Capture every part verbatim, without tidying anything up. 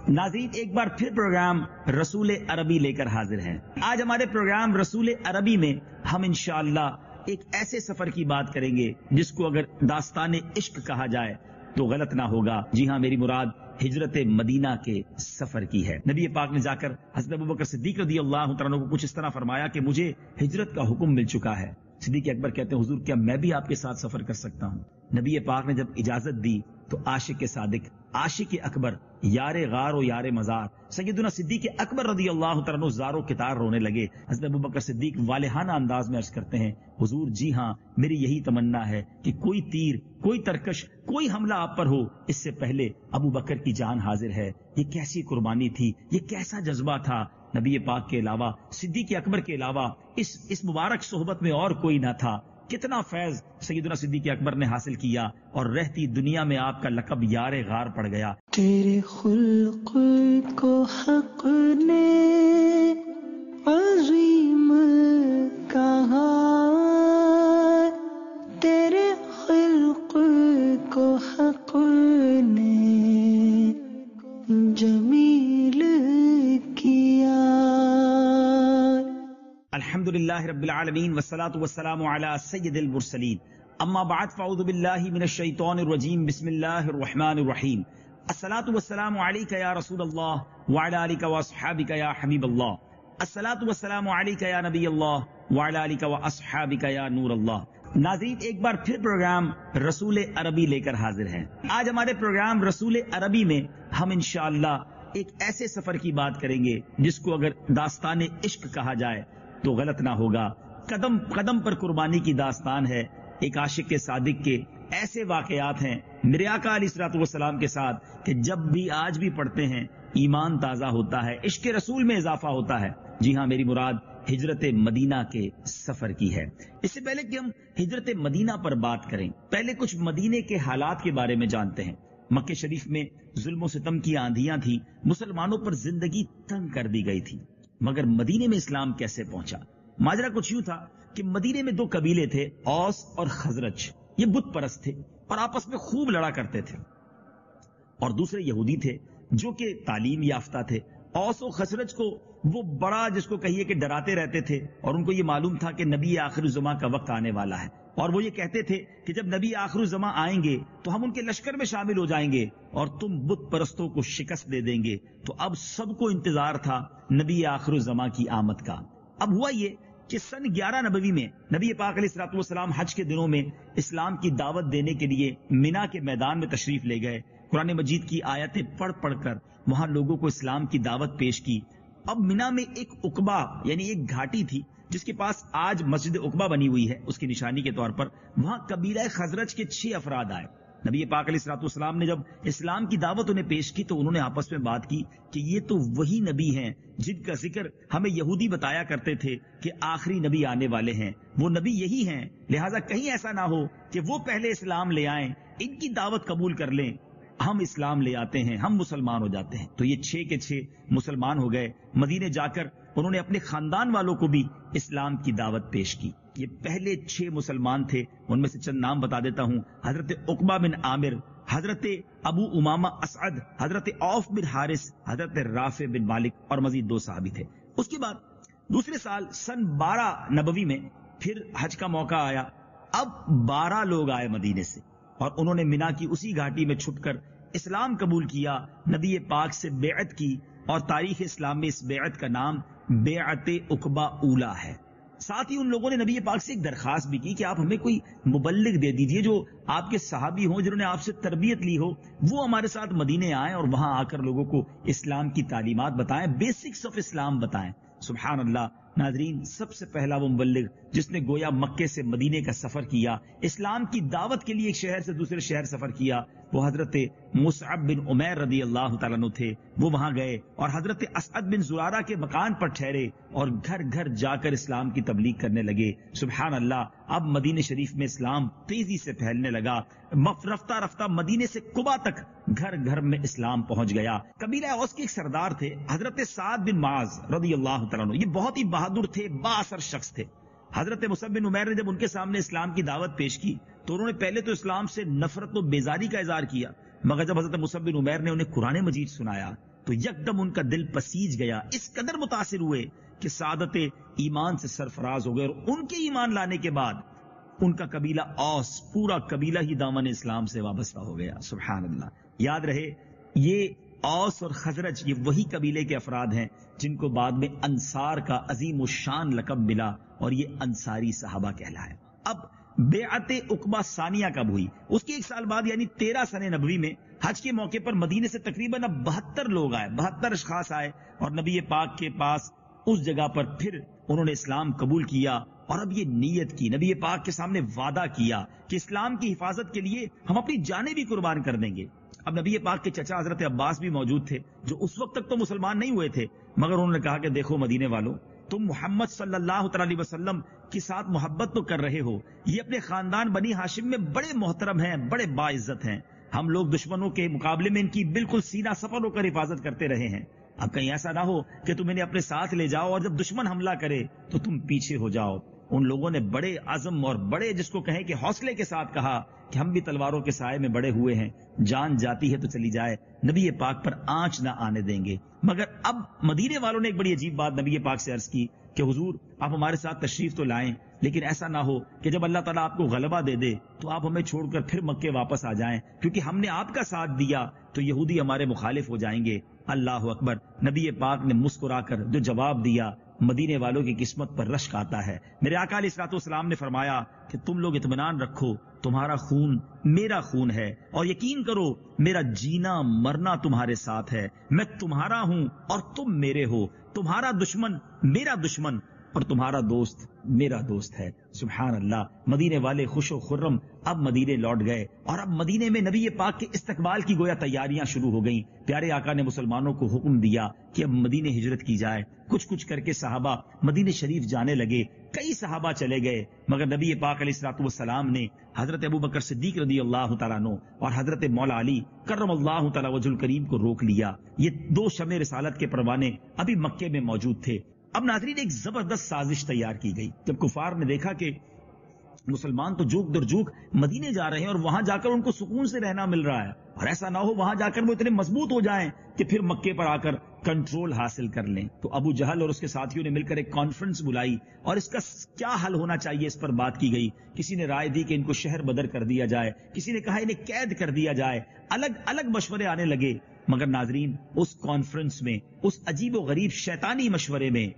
ناظرین ایک بار پھر پروگرام رسول عربی لے کر حاضر ہیں۔ آج ہمارے پروگرام رسول عربی میں ہم انشاءاللہ ایک ایسے سفر کی بات کریں گے جس کو اگر داستان عشق کہا جائے تو غلط نہ ہوگا۔ جی ہاں، میری مراد ہجرت مدینہ کے سفر کی ہے۔ نبی پاک نے جا کر حضرت ابوبکر صدیق رضی اللہ تعالیٰ کو کچھ اس طرح فرمایا کہ مجھے ہجرت کا حکم مل چکا ہے۔ صدیق اکبر کہتے ہیں حضور کیا میں بھی آپ کے ساتھ سفر کر سکتا ہوں؟ نبی پاک نے جب اجازت دی تو عاشق صادق، عاشق اکبر، یار غار و یار مزار سیدنا صدیق اکبر رضی اللہ تعالیٰ زارو کتار رونے لگے۔ حضرت ابوبکر صدیق والہانہ انداز میں عرض کرتے ہیں حضور جی ہاں، میری یہی تمنا ہے کہ کوئی تیر، کوئی ترکش، کوئی حملہ آپ پر ہو اس سے پہلے ابو بکر کی جان حاضر ہے۔ یہ کیسی قربانی تھی، یہ کیسا جذبہ تھا۔ نبی پاک کے علاوہ، صدیق اکبر کے علاوہ اس اس مبارک صحبت میں اور کوئی نہ تھا۔ کتنا فیض سیدنا صدیق اکبر نے حاصل کیا اور رہتی دنیا میں آپ کا لقب یار غار پڑ گیا۔ تیرے خلق کو حق نے عظیم کہا، تیرے خلق کو حق نے جمیل کیا۔ الحمدللہ رب العالمین والصلاة والسلام علی سید المرسلین، اما بعد فاعوذ باللہ من الشیطان الرجیم، بسم اللہ الرحمن الرحیم۔ الصلاة والسلام علیک یا رسول اللہ وعلی آلک واصحابک یا حبیب اللہ، الصلاة والسلام علیک یا نبی اللہ وعلی آلک واصحابک یا نور اللہ۔ ناظرین ایک بار پھر پروگرام رسول عربی لے کر حاضر ہیں۔ آج ہمارے پروگرام رسول عربی میں ہم انشاءاللہ ایک ایسے سفر کی بات کریں گے جس کو اگر داستان عشق کہا جائے تو غلط نہ ہوگا۔ قدم قدم پر قربانی کی داستان ہے۔ ایک عاشق کے صادق کے ایسے واقعات ہیں میرے آقا علیہ الصلوۃ والسلام کے ساتھ کہ جب بھی آج بھی پڑھتے ہیں ایمان تازہ ہوتا ہے، عشق رسول میں اضافہ ہوتا ہے۔ جی ہاں، میری مراد ہجرت مدینہ کے سفر کی ہے۔ اس سے پہلے کہ ہم ہجرت مدینہ پر بات کریں، پہلے کچھ مدینے کے حالات کے بارے میں جانتے ہیں۔ مکہ شریف میں ظلم و ستم کی آندھیاں تھیں، مسلمانوں پر زندگی تنگ کر دی گئی تھی، مگر مدینے میں اسلام کیسے پہنچا؟ ماجرا کچھ یوں تھا کہ مدینے میں دو قبیلے تھے، اوس اور خزرج۔ یہ بت پرست تھے اور آپس میں خوب لڑا کرتے تھے، اور دوسرے یہودی تھے جو کہ تعلیم یافتہ تھے۔ اوس و خزرج کو وہ بڑا جس کو کہیے کہ ڈراتے رہتے تھے، اور ان کو یہ معلوم تھا کہ نبی آخر الزماں کا وقت آنے والا ہے، اور وہ یہ کہتے تھے کہ جب نبی آخر الزماں آئیں گے تو ہم ان کے لشکر میں شامل ہو جائیں گے اور تم بت پرستوں کو شکست دے دیں گے۔ تو اب سب کو انتظار تھا نبی آخر الزماں کی آمد کا۔ اب ہوا یہ کہ سن گیارہ نبوی میں نبی پاک علیہ الصلوۃ والسلام حج کے دنوں میں اسلام کی دعوت دینے کے لیے مینا کے میدان میں تشریف لے گئے۔ قرآن مجید کی آیتیں پڑھ پڑھ کر وہاں لوگوں کو اسلام کی دعوت پیش کی۔ اب مینا میں ایک عقبہ یعنی ایک گھاٹی تھی جس کے پاس آج مسجد عقبہ بنی ہوئی ہے، اس کی نشانی کے طور پر وہاں قبیلہ خزرج کے چھ افراد آئے۔ نبی پاک علیہ الصلوۃ والسلام نے جب اسلام کی دعوت انہیں پیش کی تو انہوں نے آپس میں بات کی کہ یہ تو وہی نبی ہیں جن کا ذکر ہمیں یہودی بتایا کرتے تھے کہ آخری نبی آنے والے ہیں، وہ نبی یہی ہیں، لہٰذا کہیں ایسا نہ ہو کہ وہ پہلے اسلام لے آئیں، ان کی دعوت قبول کر لیں، ہم اسلام لے آتے ہیں، ہم مسلمان ہو جاتے ہیں۔ تو یہ چھ کے چھ مسلمان ہو گئے۔ مدینے جا کر انہوں نے اپنے خاندان والوں کو بھی اسلام کی دعوت پیش کی۔ یہ پہلے چھ مسلمان تھے، ان میں سے چند نام بتا دیتا ہوں۔ حضرت عقبہ بن عامر، حضرت ابو امامہ اسعد، حضرت عوف بن حارث، حضرت رافع بن مالک، اور مزید دو صحابی تھے۔ اس کے بعد دوسرے سال سن بارہ نبوی میں پھر حج کا موقع آیا۔ اب بارہ لوگ آئے مدینے سے، اور انہوں نے مینا کی اسی گھاٹی میں چھپ کر اسلام قبول کیا، نبی پاک سے بیعت کی، اور تاریخ اسلام میں اس بیعت کا نام بیعت عقبہ اولا ہے۔ ساتھ ہی ان لوگوں نے نبی پاک سے ایک درخواست بھی کی کہ آپ ہمیں کوئی مبلغ دے دیجئے جو آپ کے صحابی ہوں، جنہوں نے آپ سے تربیت لی ہو، وہ ہمارے ساتھ مدینے آئیں اور وہاں آ کر لوگوں کو اسلام کی تعلیمات بتائیں، بیسکس آف اسلام بتائیں۔ سبحان اللہ۔ ناظرین سب سے پہلا وہ مبلغ جس نے گویا مکے سے مدینے کا سفر کیا، اسلام کی دعوت کے لیے ایک شہر سے دوسرے شہر سفر کیا، وہ حضرت مصعب بن عمیر رضی اللہ تعالیٰ عنہ تھے۔ وہ وہاں گئے اور حضرت اسعد بن زرارہ کے مکان پر ٹھہرے اور گھر گھر جا کر اسلام کی تبلیغ کرنے لگے۔ سبحان اللہ۔ اب مدینہ شریف میں اسلام تیزی سے پھیلنے لگا، رفتہ رفتہ مدینے سے قبا تک گھر گھر میں اسلام پہنچ گیا۔ قبیلہ اوس کے ایک سردار تھے حضرت سعد بن معاذ رضی اللہ تعالیٰ عنہ، یہ بہت ہی بہادر تھے، با اثر شخص تھے۔ حضرت مصعب بن عمیر نے جب ان کے سامنے اسلام کی دعوت پیش کی تو انہوں نے پہلے تو اسلام سے نفرت و بیزاری کا اظہار کیا، مگر جب حضرت مصعب بن عمیر نے انہیں قرآن مجید سنایا تو یکدم ان کا دل پسیج گیا، اس قدر متاثر ہوئے کہ سعادت ایمان سے سرفراز ہو گئے، اور ان کے ایمان لانے کے بعد ان کا قبیلہ اوس، پورا قبیلہ ہی دامن اسلام سے وابستہ ہو گیا. سبحان اللہ. یاد رہے یہ اوس اور خزرج یہ وہی قبیلے کے افراد ہیں جن کو بعد میں انصار کا عظیم الشان لقب ملا، اور یہ انصاری صحابہ کہلائے. اب بیعت عقبہ ثانیہ کب ہوئی؟ اس کے ایک سال بعد یعنی تیرہ سن نبوی میں حج کے موقع پر مدینے سے تقریباً اب بہتر لوگ آئے، بہتر اشخاص آئے، اور نبی پاک کے پاس اس جگہ پر پھر انہوں نے اسلام قبول کیا، اور اب یہ نیت کی، نبی پاک کے سامنے وعدہ کیا کہ اسلام کی حفاظت کے لیے ہم اپنی جانیں بھی قربان کر دیں گے. اب نبی پاک کے چچا حضرت عباس بھی موجود تھے، جو اس وقت تک تو مسلمان نہیں ہوئے تھے، مگر انہوں نے کہا کہ دیکھو مدینے والوں، تم محمد صلی اللہ تعالی علیہ وسلم کے ساتھ محبت تو کر رہے ہو، یہ اپنے خاندان بنی ہاشم میں بڑے محترم ہیں، بڑے باعزت ہیں، ہم لوگ دشمنوں کے مقابلے میں ان کی بالکل سینہ سپر ہو کر حفاظت کرتے رہے ہیں. اب کہیں ایسا نہ ہو کہ تم انہیں اپنے ساتھ لے جاؤ اور جب دشمن حملہ کرے تو تم پیچھے ہو جاؤ. ان لوگوں نے بڑے عزم اور بڑے جس کو کہیں کہ حوصلے کے ساتھ کہا کہ ہم بھی تلواروں کے سائے میں بڑے ہوئے ہیں، جان جاتی ہے تو چلی جائے، نبی پاک پر آنچ نہ آنے دیں گے. مگر اب مدینے والوں نے ایک بڑی عجیب بات نبی پاک سے عرض کی کہ حضور آپ ہمارے ساتھ تشریف تو لائیں، لیکن ایسا نہ ہو کہ جب اللہ تعالیٰ آپ کو غلبہ دے دے تو آپ ہمیں چھوڑ کر پھر مکے واپس آ جائیں، کیونکہ ہم نے آپ کا ساتھ دیا تو یہودی ہمارے مخالف ہو جائیں گے. اللہ اکبر. نبی پاک نے مسکرا کر جو جواب دیا، مدینے والوں کی قسمت پر رشک آتا ہے. میرے آقا علیہ الصلوۃ والسلام نے فرمایا کہ تم لوگ اطمینان رکھو، تمہارا خون میرا خون ہے، اور یقین کرو میرا جینا مرنا تمہارے ساتھ ہے. میں تمہارا ہوں اور تم میرے ہو، تمہارا دشمن میرا دشمن اور تمہارا دوست میرا دوست ہے. سبحان اللہ. مدینے والے خوش و خرم اب مدینے لوٹ گئے، اور اب مدینے میں نبی پاک کے استقبال کی گویا تیاریاں شروع ہو گئیں. پیارے آقا نے مسلمانوں کو حکم دیا کہ اب مدینے ہجرت کی جائے. کچھ کچھ کر کے صحابہ مدینے شریف جانے لگے، کئی صحابہ چلے گئے، مگر نبی پاک علیہ الصلوۃ والسلام نے حضرت ابوبکر صدیق رضی اللہ تعالیٰ عنہ اور حضرت مولا علی کرم اللہ تعالیٰ وجہ الکریم کو روک لیا. یہ دو شمع رسالت کے پروانے ابھی مکے میں موجود تھے. اب ناظرین ایک زبردست سازش تیار کی گئی. جب کفار نے دیکھا کہ مسلمان تو جوک در جوک مدینے جا رہے ہیں اور وہاں جا کر ان کو سکون سے رہنا مل رہا ہے، اور ایسا نہ ہو وہاں جا کر وہ اتنے مضبوط ہو جائیں کہ پھر مکے پر آ کر کنٹرول حاصل کر لیں، تو ابو جہل اور اس کے ساتھیوں نے مل کر ایک کانفرنس بلائی اور اس کا کیا حل ہونا چاہیے اس پر بات کی گئی. کسی نے رائے دی کہ ان کو شہر بدر کر دیا جائے، کسی نے کہا انہیں قید کر دیا جائے. الگ الگ مشورے آنے لگے، مگر ناظرین اس کانفرنس میں، اس عجیب و غریب شیطانی مشورے میں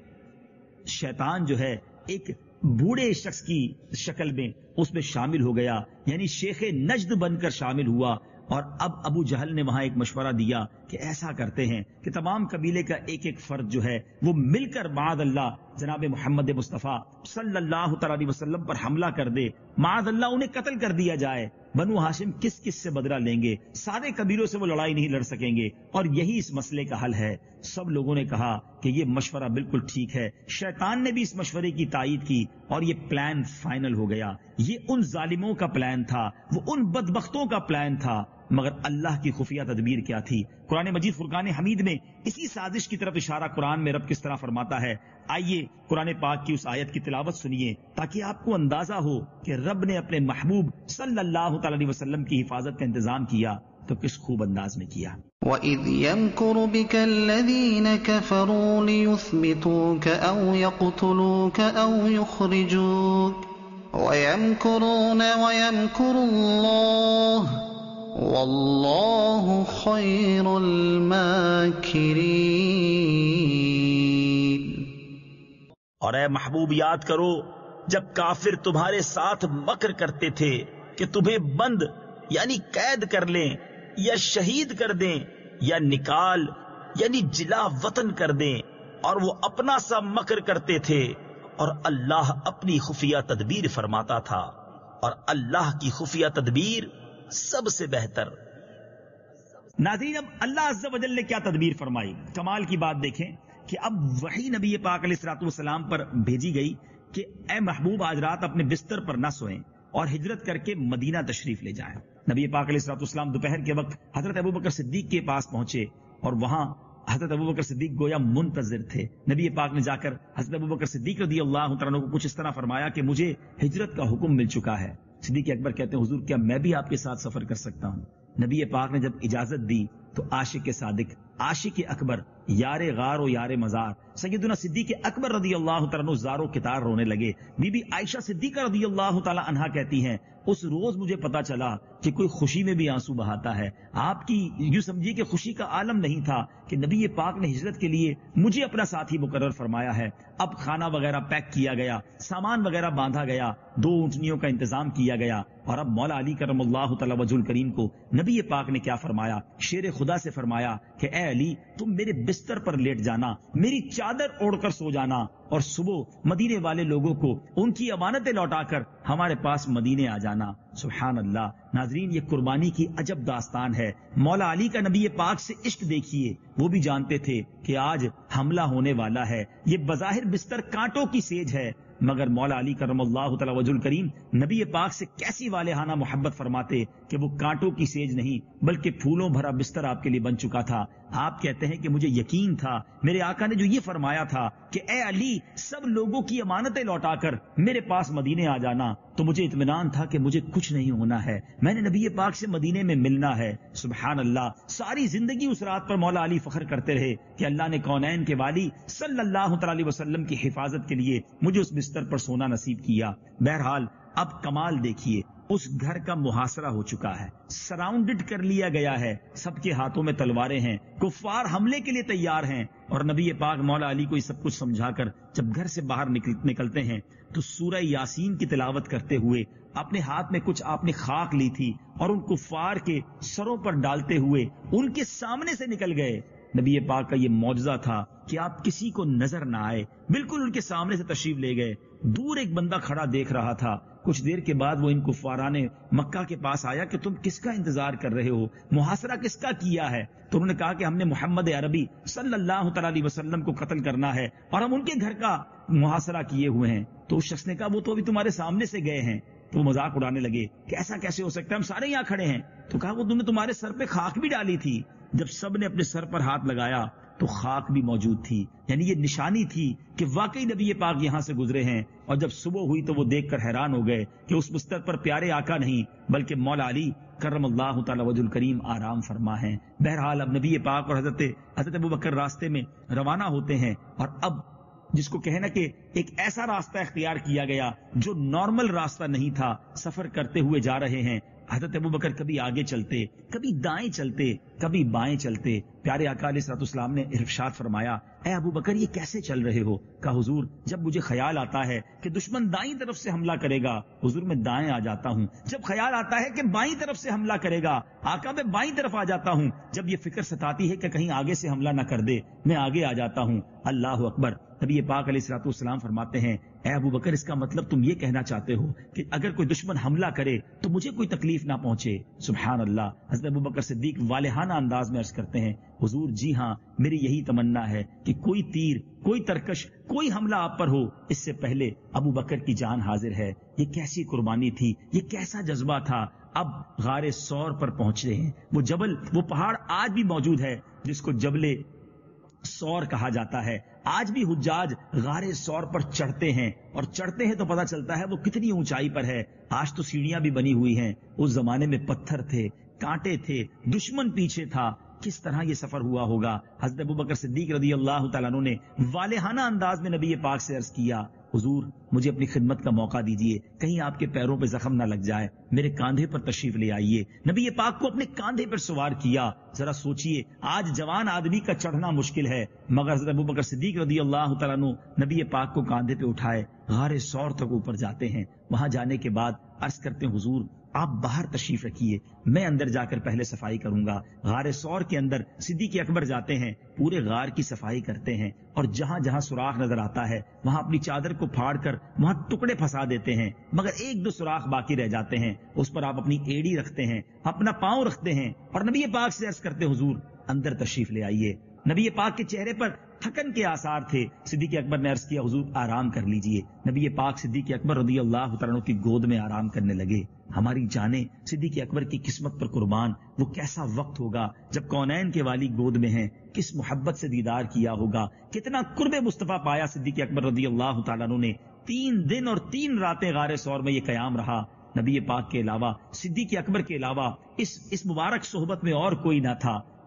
شیطان جو ہے ایک بوڑھے شخص کی شکل میں اس میں شامل ہو گیا، یعنی شیخ نجد بن کر شامل ہوا. اور اب ابو جہل نے وہاں ایک مشورہ دیا کہ ایسا کرتے ہیں کہ تمام قبیلے کا ایک ایک فرد جو ہے وہ مل کر معاذ اللہ جناب محمد مصطفیٰ صلی اللہ تعالی علیہ وسلم پر حملہ کر دے، معاذ اللہ انہیں قتل کر دیا جائے. بنو ہاشم کس کس سے بدلہ لیں گے؟ سارے قبیلوں سے وہ لڑائی نہیں لڑ سکیں گے، اور یہی اس مسئلے کا حل ہے. سب لوگوں نے کہا کہ یہ مشورہ بالکل ٹھیک ہے. شیطان نے بھی اس مشورے کی تائید کی اور یہ پلان فائنل ہو گیا. یہ ان ظالموں کا پلان تھا، وہ ان بدبختوں کا پلان تھا، مگر اللہ کی خفیہ تدبیر کیا تھی؟ قرآن مجید فرقان حمید میں اسی سازش کی طرف اشارہ قرآن میں رب کس طرح فرماتا ہے. آئیے قرآن پاک کی اس آیت کی تلاوت سنیے تاکہ آپ کو اندازہ ہو کہ رب نے اپنے محبوب صلی اللہ تعالی علیہ وسلم کی حفاظت کا انتظام کیا تو کس خوب انداز میں کیا. وَإِذْ يَمْكُرُ بِكَ الَّذِينَ كَفَرُوا لِيُثْبِتُوكَ أَوْ يَقْتُلُوكَ أَوْ يُخْرِجُوكَ وَيَمْكُرُونَ وَيَمْكُرُ اللَّهُ وَاللَّهُ خَيْرُ الْمَاكِرِينَ. اور اے محبوب یاد کرو جب کافر تمہارے ساتھ مکر کرتے تھے کہ تمہیں بند یعنی قید کر لیں یا شہید کر دیں یا نکال یعنی جلا وطن کر دیں، اور وہ اپنا سا مکر کرتے تھے اور اللہ اپنی خفیہ تدبیر فرماتا تھا، اور اللہ کی خفیہ تدبیر سب سے بہتر. ناظرین اب اللہ عز و جل نے کیا تدبیر فرمائی؟ کمال کی بات دیکھیں کہ اب وحی نبی پاک علیہ الصلوۃ والسلام پر بھیجی گئی کہ اے محبوب آج رات اپنے بستر پر نہ سوئیں اور ہجرت کر کے مدینہ تشریف لے جائیں. نبی پاک علیہ الصلوۃ والسلام دوپہر کے وقت حضرت ابوبکر صدیق کے پاس پہنچے اور وہاں حضرت ابوبکر صدیق گویا منتظر تھے. نبی پاک نے جا کر حضرت ابوبکر صدیق رضی اللہ تعالیٰ عنہ کو کچھ اس طرح فرمایا کہ مجھے ہجرت کا حکم مل چکا ہے. صدیق اکبر کہتے ہیں حضور کیا میں بھی آپ کے ساتھ سفر کر سکتا ہوں؟ نبی پاک نے جب اجازت دی تو عاشق صادق، عاشق اکبر، یار غار و یار مزار سیدنا صدیق اکبر رضی اللہ تعالیٰ عنہ زارو کتار رونے لگے۔ بی بی عائشہ صدیقہ رضی اللہ تعالیٰ عنہا کہتی ہیں اس روز مجھے پتا چلا کہ کوئی خوشی میں بھی آنسو بہاتا ہے۔ آپ کی یوں سمجھیے کہ خوشی کا عالم نہیں تھا کہ نبی پاک نے ہجرت کے لیے مجھے اپنا ساتھی مقرر فرمایا ہے۔ اب کھانا وغیرہ پیک کیا گیا، سامان وغیرہ باندھا گیا، دو اونٹنیوں کا انتظام کیا گیا، اور اب مولا علی کرم اللہ تعالی وجہ الکریم کو نبی پاک نے کیا فرمایا؟ شیر خدا سے فرمایا کہ اے علی تم میرے بستر پر لیٹ جانا، میری چادر اوڑھ کر سو جانا، اور صبح مدینے والے لوگوں کو ان کی امانتیں لوٹا کر ہمارے پاس مدینے آ جانا۔ سبحان اللہ۔ ناظرین، یہ قربانی کی عجب داستان ہے۔ مولا علی کا نبی پاک سے عشق دیکھیے، وہ بھی جانتے تھے کہ آج حملہ ہونے والا ہے، یہ بظاہر بستر کانٹوں کی سیج ہے، مگر مولا علی کرم اللہ تعالی وجہ الکریم نبی پاک سے کیسی والہانہ محبت فرماتے کہ وہ کانٹوں کی سیج نہیں بلکہ پھولوں بھرا بستر آپ کے لیے بن چکا تھا۔ آپ کہتے ہیں کہ مجھے یقین تھا میرے آقا نے جو یہ فرمایا تھا کہ اے علی سب لوگوں کی امانتیں لوٹا کر میرے پاس مدینے آ جانا، تو مجھے اطمینان تھا کہ مجھے کچھ نہیں ہونا ہے، میں نے نبی پاک سے مدینے میں ملنا ہے۔ سبحان اللہ۔ ساری زندگی اس رات پر مولا علی فخر کرتے رہے کہ اللہ نے کونین کے والی صلی اللہ تعالی وسلم کی حفاظت کے لیے مجھے اس بستر پر سونا نصیب کیا۔ بہرحال اب کمال دیکھیے، اس گھر کا محاصرہ ہو چکا ہے، سراؤنڈڈ کر لیا گیا ہے، سب کے ہاتھوں میں تلواریں ہیں، کفار حملے کے لیے تیار ہیں، اور نبی پاک مولا علی کو یہ سب کچھ سمجھا کر جب گھر سے باہر نکل نکلتے ہیں تو سورہ یاسین کی تلاوت کرتے ہوئے اپنے ہاتھ میں کچھ آپ نے خاک لی تھی اور ان کفار کے سروں پر ڈالتے ہوئے ان کے سامنے سے نکل گئے۔ نبی پاک کا یہ معجزہ تھا کہ آپ کسی کو نظر نہ آئے، بالکل ان کے سامنے سے تشریف لے گئے۔ دور ایک بندہ کھڑا دیکھ رہا تھا، کچھ دیر کے بعد وہ ان کفاران مکہ کے پاس آیا کہ تم کس کا انتظار کر رہے ہو، محاصرہ کس کا کیا ہے؟ تو انہوں نے کہا کہ ہم نے محمد عربی صلی اللہ تعالی علیہ وسلم کو قتل کرنا ہے اور ہم ان کے گھر کا محاصرہ کیے ہوئے ہیں۔ تو اس شخص نے کہا وہ تو ابھی تمہارے سامنے سے گئے ہیں۔ تو مذاق اڑانے لگے کہ ایسا کیسے ہو سکتا ہے، ہم سارے یہاں کھڑے ہیں۔ تو کہا وہ تم نے تمہارے سر پہ خاک بھی ڈالی تھی۔ جب سب نے اپنے سر پر ہاتھ لگایا تو خاک بھی موجود تھی، یعنی یہ نشانی تھی کہ واقعی نبی پاک یہاں سے گزرے ہیں۔ اور جب صبح ہوئی تو وہ دیکھ کر حیران ہو گئے کہ اس بستر پر پیارے آقا نہیں بلکہ مولا علی کرم اللہ تعالی وجہ الکریم آرام فرما ہیں۔ بہرحال اب نبی پاک اور حضرت حضرت ابوبکر راستے میں روانہ ہوتے ہیں، اور اب جس کو کہنا کہ ایک ایسا راستہ اختیار کیا گیا جو نارمل راستہ نہیں تھا، سفر کرتے ہوئے جا رہے ہیں۔ حضرت ابوبکر کبھی آگے چلتے، کبھی دائیں چلتے، کبھی بائیں چلتے۔ پیارے آقا علیہ الصلوۃ والسلام نے ارشاد فرمایا اے ابوبکر یہ کیسے چل رہے ہو؟ کہا حضور جب مجھے خیال آتا ہے کہ دشمن دائیں طرف سے حملہ کرے گا حضور میں دائیں آ جاتا ہوں، جب خیال آتا ہے کہ بائیں طرف سے حملہ کرے گا آقا میں بائیں طرف آ جاتا ہوں، جب یہ فکر ستاتی ہے کہ کہیں آگے سے حملہ نہ کر دے میں آگے آ جاتا ہوں۔ اللہ اکبر۔ نبی پاک علیہ الصلوۃ والسلام فرماتے ہیں اے ابوبکر اس کا مطلب تم یہ کہنا چاہتے ہو کہ اگر کوئی دشمن حملہ کرے تو مجھے کوئی تکلیف نہ پہنچے؟ سبحان اللہ۔ حضرت ابوبکر صدیق والہانہ انداز میں عرض کرتے ہیں حضور جی ہاں میری یہی تمنا ہے کہ کوئی تیر، کوئی ترکش، کوئی حملہ آپ پر ہو اس سے پہلے ابوبکر کی جان حاضر ہے۔ یہ کیسی قربانی تھی، یہ کیسا جذبہ تھا۔ اب غار سور پر پہنچ رہے ہیں، وہ جبل، وہ پہاڑ آج بھی موجود ہے جس کو جبل سور کہا جاتا ہے۔ آج بھی حجاج غار سور پر چڑھتے ہیں، اور چڑھتے ہیں تو پتہ چلتا ہے وہ کتنی اونچائی پر ہے۔ آج تو سیڑھیاں بھی بنی ہوئی ہیں، اس زمانے میں پتھر تھے، کانٹے تھے، دشمن پیچھے تھا، کس طرح یہ سفر ہوا ہوگا۔ حضرت ابوبکر صدیق رضی اللہ تعالیٰ عنہ نے والہانہ انداز میں نبی پاک سے عرض کیا حضور مجھے اپنی خدمت کا موقع دیجئے، کہیں آپ کے پیروں پہ زخم نہ لگ جائے، میرے کاندھے پر تشریف لے آئیے۔ نبی پاک کو اپنے کاندھے پر سوار کیا۔ ذرا سوچئے آج جوان آدمی کا چڑھنا مشکل ہے، مگر حضرت ابوبکر صدیق رضی اللہ تعالیٰ عنہ نبی پاک کو کاندھے پہ اٹھائے غار سور تک اوپر جاتے ہیں۔ وہاں جانے کے بعد عرض کرتے ہیں حضور آپ باہر تشریف رکھیے، میں اندر جا کر پہلے صفائی کروں گا۔ غار سور کے اندر صدیق اکبر جاتے ہیں، پورے غار کی صفائی کرتے ہیں، اور جہاں جہاں سوراخ نظر آتا ہے وہاں اپنی چادر کو پھاڑ کر وہاں ٹکڑے پھنسا دیتے ہیں، مگر ایک دو سوراخ باقی رہ جاتے ہیں، اس پر آپ اپنی ایڑی رکھتے ہیں، اپنا پاؤں رکھتے ہیں، اور نبی پاک سے عرض کرتے حضور اندر تشریف لے آئیے۔ نبی پاک کے چہرے پر تھکن کے آثار تھے۔ صدیق اکبر نے عرض کیا حضور آرام کر لیجئے۔ نبی پاک صدیق اکبر رضی اللہ تعالیٰ عنہ کی گود میں آرام کرنے لگے۔ ہماری جانیں صدیق اکبر کی قسمت پر قربان، وہ کیسا وقت ہوگا جب کونین کے والی گود میں ہیں، کس محبت سے دیدار کیا ہوگا، کتنا قرب مصطفیٰ پایا صدیق اکبر رضی اللہ تعالیٰ عنہ نے۔ تین دن اور تین راتیں غار سور میں یہ قیام رہا۔ نبی پاک کے علاوہ، صدیق اکبر کے علاوہ اس اس مبارک صحبت میں اور کوئی نہ تھا۔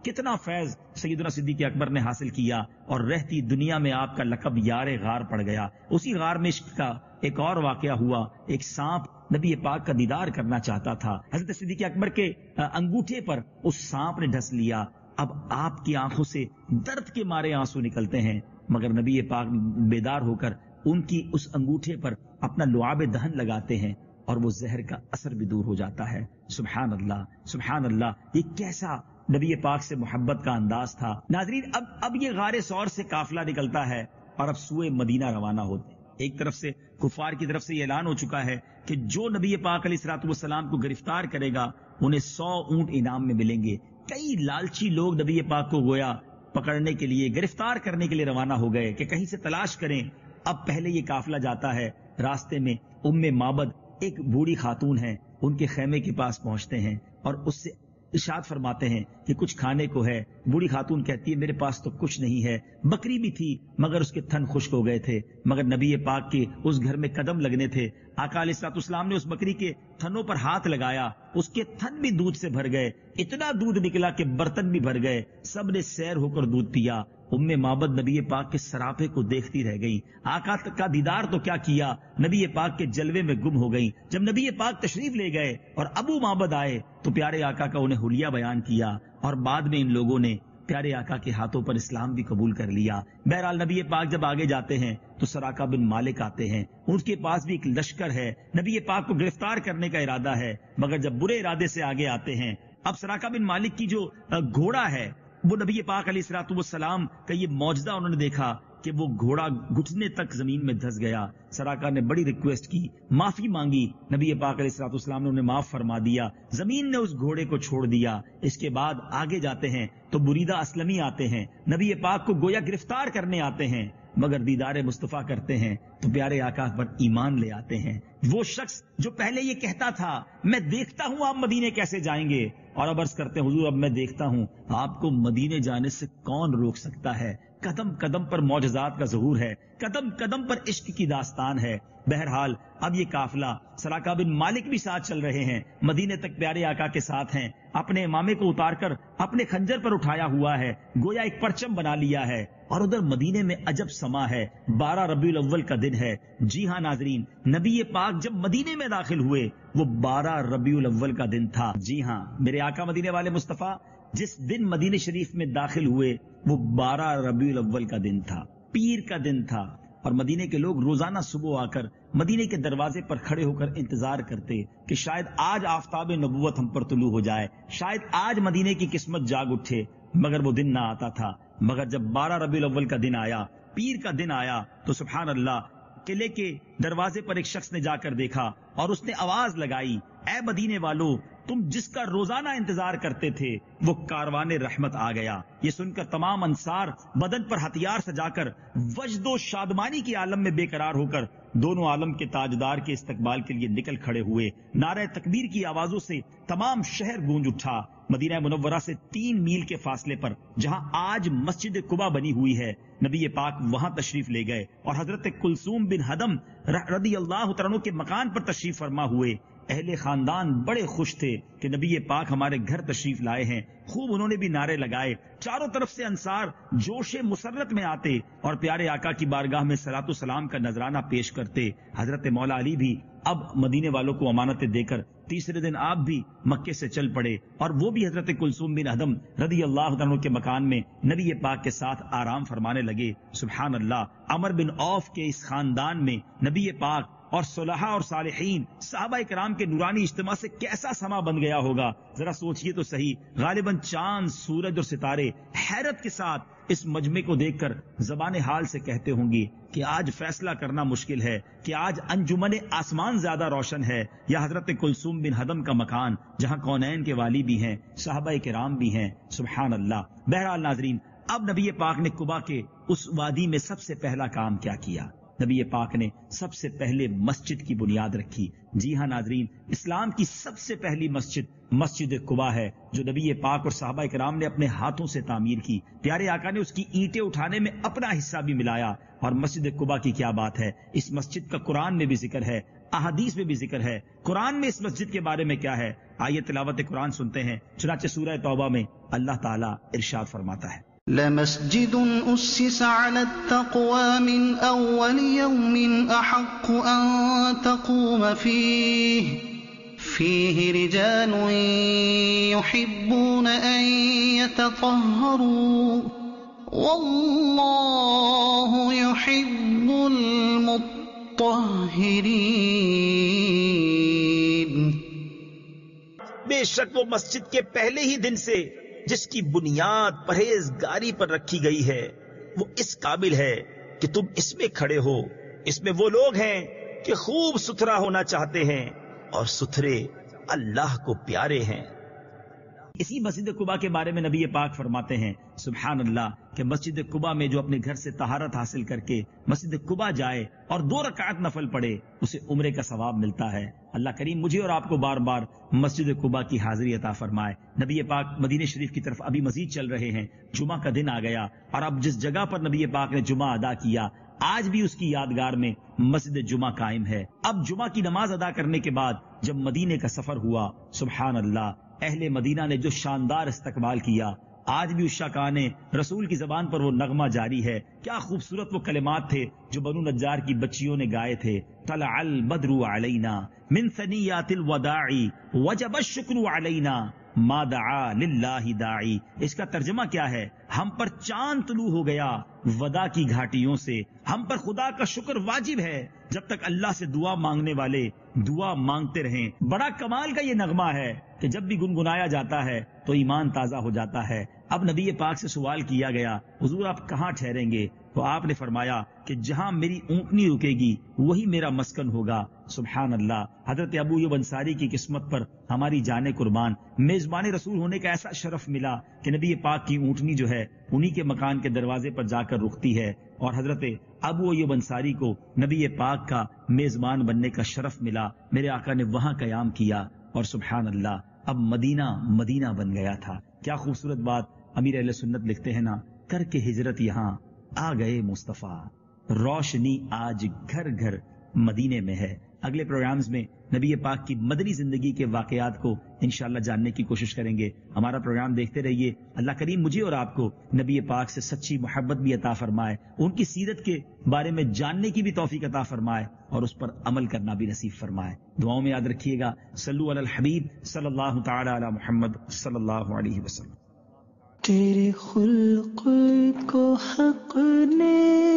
کتنا فیض سیدنا صدیق اکبر نے حاصل کیا، اور رہتی دنیا میں آپ کا لقب یار غار پڑ گیا۔ اسی غار میں عشق کا ایک اور واقعہ ہوا، ایک سانپ نبی پاک کا دیدار کرنا چاہتا تھا، حضرت صدیق اکبر کے انگوٹھے پر اس سانپ نے ڈھس لیا۔ اب آپ کی آنکھوں سے درد کے مارے آنسو نکلتے ہیں، مگر نبی پاک بیدار ہو کر ان کی اس انگوٹھے پر اپنا لعاب دہن لگاتے ہیں اور وہ زہر کا اثر بھی دور ہو جاتا ہے۔ سبحان اللہ، سبحان اللہ، یہ کیسا نبی پاک سے محبت کا انداز تھا۔ ناظرین، اب اب یہ غار ثور سے قافلہ نکلتا ہے اور اب سوئے مدینہ روانہ ہوتے ہیں۔ ایک طرف سے کفار کی طرف سے یہ اعلان ہو چکا ہے کہ جو نبی پاک علیہ الصلوۃ والسلام کو گرفتار کرے گا انہیں سو اونٹ انعام میں ملیں گے۔ کئی لالچی لوگ نبی پاک کو گویا پکڑنے کے لیے، گرفتار کرنے کے لیے روانہ ہو گئے کہ کہیں سے تلاش کریں۔ اب پہلے یہ قافلہ جاتا ہے، راستے میں ام معبد ایک بوڑھی خاتون ہے، ان کے خیمے کے پاس پہنچتے ہیں اور اس سے ارشاد فرماتے ہیں کہ کچھ کھانے کو ہے۔ بوڑھی خاتون کہتی ہے میرے پاس تو کچھ نہیں ہے، بکری بھی تھی مگر اس کے تھن خشک ہو گئے تھے، مگر نبی پاک کے اس گھر میں قدم لگنے تھے۔ آقا علیہ الصلوۃ والسلام نے اس بکری کے تھنوں پر ہاتھ لگایا، اس کے تھن بھی دودھ سے بھر گئے، اتنا دودھ نکلا کہ برتن بھی بھر گئے، سب نے سیر ہو کر دودھ پیا۔ ام معبد نبی پاک کے سراپے کو دیکھتی رہ گئی، آقا کا دیدار تو کیا کیا، نبی پاک کے جلوے میں گم ہو گئی۔ جب نبی پاک تشریف لے گئے اور ابو معبد آئے تو پیارے آقا کا انہیں حلیہ بیان کیا، اور بعد میں ان لوگوں نے پیارے آقا کے ہاتھوں پر اسلام بھی قبول کر لیا۔ بہرحال نبی پاک جب آگے جاتے ہیں تو سراقہ بن مالک آتے ہیں، ان کے پاس بھی ایک لشکر ہے، نبی پاک کو گرفتار کرنے کا ارادہ ہے، مگر جب برے ارادے سے آگے آتے ہیں، اب سراقہ بن مالک کی جو گھوڑا ہے وہ نبی پاک علیہ الصلوۃ والسلام کا یہ معجزہ انہوں نے دیکھا کہ وہ گھوڑا گھٹنے تک زمین میں دھس گیا۔ سراقہ نے بڑی ریکویسٹ کی، معافی مانگی، نبی پاک علیہ الصلوۃ والسلام نے انہیں معاف فرما دیا، زمین نے اس گھوڑے کو چھوڑ دیا۔ اس کے بعد آگے جاتے ہیں تو بریدہ اسلمی آتے ہیں، نبی پاک کو گویا گرفتار کرنے آتے ہیں، مگر دیدار مصطفیٰ کرتے ہیں تو پیارے آقا پر ایمان لے آتے ہیں۔ وہ شخص جو پہلے یہ کہتا تھا میں دیکھتا ہوں آپ مدینے کیسے جائیں گے، اور اب عرض کرتے ہیں حضور اب میں دیکھتا ہوں آپ کو مدینے جانے سے کون روک سکتا ہے۔ قدم قدم پر معجزات کا ظہور ہے، قدم قدم پر عشق کی داستان ہے۔ بہرحال اب یہ قافلہ سراقہ بن مالک بھی ساتھ چل رہے ہیں، مدینے تک پیارے آقا کے ساتھ ہیں، اپنے امامے کو اتار کر اپنے خنجر پر اٹھایا ہوا ہے، گویا ایک پرچم بنا لیا ہے، اور ادھر مدینے میں عجب سما ہے، بارہ ربیع الاول کا دن ہے۔ جی ہاں ناظرین، نبی پاک جب مدینے میں داخل ہوئے وہ بارہ ربیع الاول کا دن تھا۔ جی ہاں، میرے آقا مدینے والے مصطفیٰ جس دن مدینے شریف میں داخل ہوئے وہ بارہ ربیع الاول کا دن تھا، پیر کا دن تھا، اور مدینے کے لوگ روزانہ صبح آ کر مدینے کے دروازے پر کھڑے ہو کر انتظار کرتے کہ شاید آج آفتاب نبوت ہم پر طلوع ہو جائے، شاید آج مدینے کی قسمت جاگ اٹھے، مگر وہ دن نہ آتا تھا۔ مگر جب بارہ ربیع الاول کا دن آیا، پیر کا دن آیا، تو سبحان اللہ قلعے کے دروازے پر ایک شخص نے جا کر دیکھا اور اس نے آواز لگائی، اے مدینے والو، تم جس کا روزانہ انتظار کرتے تھے وہ کاروان رحمت آ گیا۔ یہ سن کر تمام انصار بدن پر ہتھیار سجا کر وجد و شادمانی کے عالم میں بے قرار ہو کر دونوں عالم کے تاجدار کے استقبال کے لیے نکل کھڑے ہوئے۔ نعرہ تکبیر کی آوازوں سے تمام شہر گونج اٹھا۔ مدینہ منورہ سے تین میل کے فاصلے پر جہاں آج مسجد قباء بنی ہوئی ہے، نبی پاک وہاں تشریف لے گئے اور حضرت کلثوم بن ہدم رضی اللہ تعالیٰ عنہ کے مکان پر تشریف فرما ہوئے۔ اہل خاندان بڑے خوش تھے کہ نبی پاک ہمارے گھر تشریف لائے ہیں، خوب انہوں نے بھی نعرے لگائے، چاروں طرف سے انصار جوش مسرت میں آتے اور پیارے آقا کی بارگاہ میں صلاۃ و سلام کا نذرانہ پیش کرتے۔ حضرت مولا علی بھی اب مدینے والوں کو امانتیں دے کر تیسرے دن آپ بھی مکے سے چل پڑے، اور وہ بھی حضرت کلثوم بن ہدم رضی اللہ عنہ کے مکان میں نبی پاک کے ساتھ آرام فرمانے لگے۔ سبحان اللہ، عمر بن عوف کے اس خاندان میں نبی پاک اور صلحاء اور صالحین صحابہ کرام کے نورانی اجتماع سے کیسا سما بن گیا ہوگا، ذرا سوچئے تو صحیح۔ غالباً چاند، سورج اور ستارے حیرت کے ساتھ اس مجمع کو دیکھ کر زبان حال سے کہتے ہوں گے کہ آج فیصلہ کرنا مشکل ہے کہ آج انجمن آسمان زیادہ روشن ہے یا حضرت کلثوم بن ہدم کا مکان جہاں کونین کے والی بھی ہیں، صحابہ کرام بھی ہیں۔ سبحان اللہ۔ بہرحال ناظرین، اب نبی پاک نے قباء کے اس وادی میں سب سے پہلا کام کیا کیا؟ نبی پاک نے سب سے پہلے مسجد کی بنیاد رکھی۔ جی ہاں ناظرین، اسلام کی سب سے پہلی مسجد مسجد قباء ہے جو نبی پاک اور صحابہ کرام نے اپنے ہاتھوں سے تعمیر کی۔ پیارے آقا نے اس کی اینٹیں اٹھانے میں اپنا حصہ بھی ملایا، اور مسجد قباء کی کیا بات ہے، اس مسجد کا قرآن میں بھی ذکر ہے۔ احادیث میں بھی ذکر ہے. قرآن میں اس مسجد کے بارے میں کیا ہے؟ آئیے تلاوت قرآن سنتے ہیں. چنانچہ سورہ توبہ میں اللہ تعالیٰ ارشاد فرماتا ہے لَمَسْجِدٌ أُسِّسَ عَلَى التَّقْوَى مِنْ أَوَّلِ يَوْمٍ أَحَقُّ أَن تَقُومَ فِيهِ فِيهِ رِجَالٌ يُحِبُّونَ أَن يَتَطَهَّرُوا وَاللَّهُ يُحِبُّ الْمُطَّهِّرِينَ. بے شک وہ مسجد کے پہلے ہی دن سے جس کی بنیاد پرہیزگاری پر رکھی گئی ہے وہ اس قابل ہے کہ تم اس میں کھڑے ہو. اس میں وہ لوگ ہیں کہ خوب ستھرا ہونا چاہتے ہیں اور ستھرے اللہ کو پیارے ہیں. اسی مسجد قباء کے بارے میں نبی پاک فرماتے ہیں سبحان اللہ کہ مسجد قباء میں جو اپنے گھر سے طہارت حاصل کر کے مسجد قباء جائے اور دو رکعت نفل پڑھے اسے عمرے کا ثواب ملتا ہے. اللہ کریم مجھے اور آپ کو بار بار مسجد قباء کی حاضری عطا فرمائے. نبی پاک مدینہ شریف کی طرف ابھی مزید چل رہے ہیں. جمعہ کا دن آ گیا اور اب جس جگہ پر نبی پاک نے جمعہ ادا کیا آج بھی اس کی یادگار میں مسجد جمعہ قائم ہے. اب جمعہ کی نماز ادا کرنے کے بعد جب مدینے کا سفر ہوا سبحان اللہ اہل مدینہ نے جو شاندار استقبال کیا آج بھی اس شاکان رسول کی زبان پر وہ نغمہ جاری ہے. کیا خوبصورت وہ کلمات تھے جو بنو نجار کی بچیوں نے گائے تھے. طلع البدر علینا من ثنیات الوداع وجب الشکر علینا ما دعا للہ داعی. اس کا ترجمہ کیا ہے؟ ہم پر چاند طلوع ہو گیا ودا کی گھاٹیوں سے، ہم پر خدا کا شکر واجب ہے جب تک اللہ سے دعا مانگنے والے دعا مانگتے رہیں. بڑا کمال کا یہ نغمہ ہے کہ جب بھی گنگنایا جاتا ہے تو ایمان تازہ ہو جاتا ہے. اب نبی پاک سے سوال کیا گیا حضور آپ کہاں ٹھہریں گے؟ تو آپ نے فرمایا کہ جہاں میری اونٹنی رکے گی وہی میرا مسکن ہوگا. سبحان اللہ. حضرت ابو ایوب انصاری کی قسمت پر ہماری جان قربان میزبان رسول ہونے کا ایسا شرف ملا کہ نبی پاک کی اونٹنی جو ہے انہی کے مکان کے دروازے پر جا کر رکتی ہے اور حضرت ابو ایوب انصاری کو نبی پاک کا میزبان بننے کا شرف ملا. میرے آقا نے وہاں قیام کیا اور سبحان اللہ اب مدینہ مدینہ بن گیا تھا. کیا خوبصورت بات. امیر اہل سنت لکھتے ہیں نا کر کے ہجرت یہاں آ گئے مصطفیٰ روشنی آج گھر گھر مدینے میں ہے. اگلے پروگرامز میں نبی پاک کی مدنی زندگی کے واقعات کو انشاءاللہ جاننے کی کوشش کریں گے. ہمارا پروگرام دیکھتے رہیے. اللہ کریم مجھے اور آپ کو نبی پاک سے سچی محبت بھی عطا فرمائے، ان کی سیرت کے بارے میں جاننے کی بھی توفیق عطا فرمائے اور اس پر عمل کرنا بھی نصیب فرمائے. دعاؤں میں یاد رکھیے گا. صلو علی الحبیب صلی اللہ تعالی علی محمد صلی اللہ علیہ وسلم. تیرے خلق کو حق نے